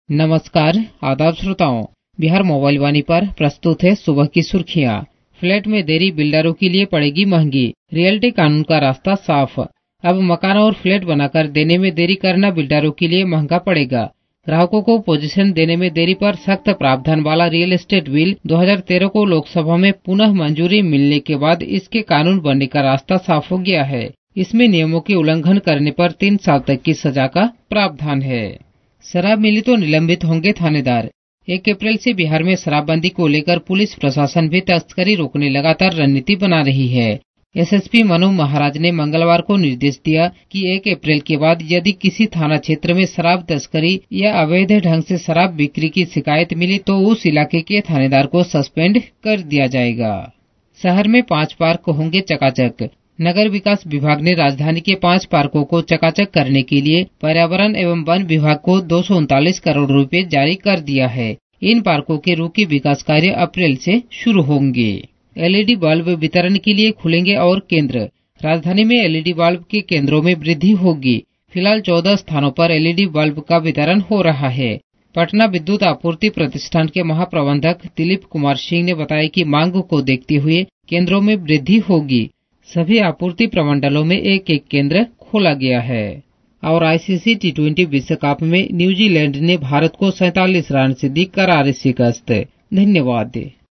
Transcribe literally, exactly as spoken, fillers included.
नमस्कार, आदाब श्रोताओं। बिहार मोबाइल वाणी पर प्रस्तुत है सुबह की सुर्खियां। फ्लैट में देरी बिल्डरों के लिए पड़ेगी महंगी, रियल्टी कानून का रास्ता साफ। अब मकान और फ्लैट बनाकर देने में देरी करना बिल्डरों के लिए महंगा पड़ेगा। ग्राहकों को पोजीशन देने में देरी पर सख्त प्रावधान वाला रियल एस्टेट बिल दो हज़ार तेरह को लोकसभा में पुनः मंजूरी मिलने के बाद इसके कानून बनने का रास्ता साफ हो गया है। इसमें नियमों के उल्लंघन करने पर तीन साल तक की सजा का प्रावधान है। शराब मिली तो निलंबित होंगे थानेदार। एक अप्रैल से बिहार में शराबबंदी को लेकर पुलिस प्रशासन भी तस्करी रोकने लगातार रणनीति बना रही है। एसएसपी मनु महाराज ने मंगलवार को निर्देश दिया कि एक अप्रैल के बाद यदि किसी थाना क्षेत्र में शराब तस्करी या अवैध ढंग से शराब बिक्री की शिकायत मिली तो उस इलाके के थानेदार को सस्पेंड कर दिया जाएगा। शहर में पांच पार्क होंगे चकाचक। नगर विकास विभाग ने राजधानी के पांच पार्कों को चकाचक करने के लिए पर्यावरण एवं वन विभाग को दो सौ उनतालीस करोड़ रुपए जारी कर दिया है। इन पार्कों के रुकी विकास कार्य अप्रैल से शुरू होंगे। एलईडी बल्ब वितरण के लिए खुलेंगे और केंद्र। राजधानी में एलईडी बल्ब के केंद्रों में वृद्धि होगी। फिलहाल चौदह स्थानों पर एलईडी बल्ब का वितरण हो रहा है। पटना विद्युत आपूर्ति प्रतिष्ठान के महाप्रबंधक दिलीप कुमार सिंह ने बताया कि मांग को देखते हुए केंद्रों में वृद्धि होगी। सभी आपूर्ति प्रमंडलों में एक एक केंद्र खोला गया है। और आईसीसी टी ट्वेंटी विश्व कप में न्यूजीलैंड ने भारत को सैंतालीस रन से दी करारी शिकस्त। धन्यवाद।